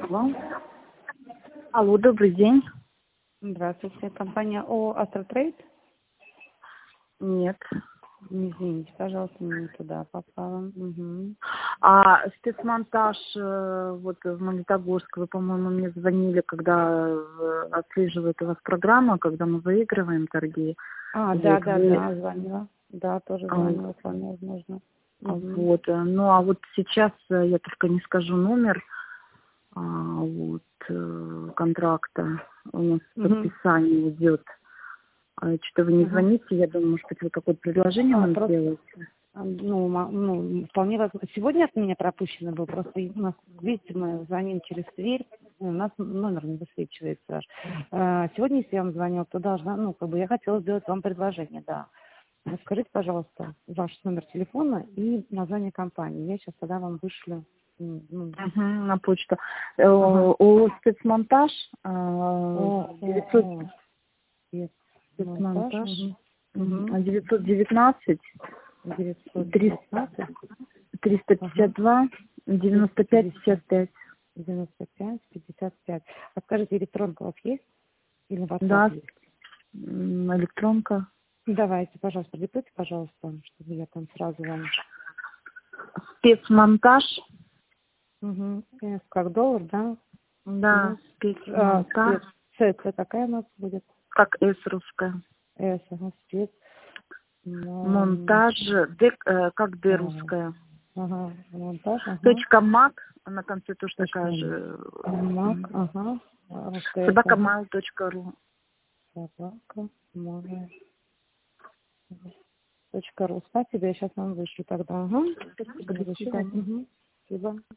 Алло. Алло, добрый день. Здравствуйте. Компания ООО «Астротрейд». Нет. Извините, пожалуйста, не туда попала. Угу. А спецмонтаж вот в Магнитогорск, вы, по-моему, мне звонили, когда отслеживает у вас программа, когда мы выигрываем торги. Да, звонила. Да, тоже звонила с вами, возможно. Вот. Ну, а вот сейчас я только не скажу номер контракта. У нас подписание идет. Что-то вы не звоните, я думаю, может быть, вы какое-то предложение нам сделаете. Вполне возможно. Сегодня от меня пропущено было, просто у нас, видите, мы звоним через дверь, у нас номер не высвечивается. Сегодня, если я вам звонила, то должна, я хотела сделать вам предложение, да. Скажите, пожалуйста, ваш номер телефона и название компании. Я сейчас тогда вам вышлю. На почту. ООО «Спецмонтаж». 919 352 95 55. 95-55. А скажите, электронка у вас есть? Или WhatsApp Да, есть? электронка. Давайте, пожалуйста, продиктуйте, пожалуйста, чтобы я там сразу вам... Спецмонтаж. S как доллар, да? Да, спецмонтаж. С какая у нас будет? Как С русская. S, спец. Монтаж, как Д русская. Монтаж, Точка МАК, на конце тоже такая же. МАК, Собакамайл.ру. Собакамайл.ру. Спасибо, я сейчас вам вышлю тогда. Спасибо. Спасибо.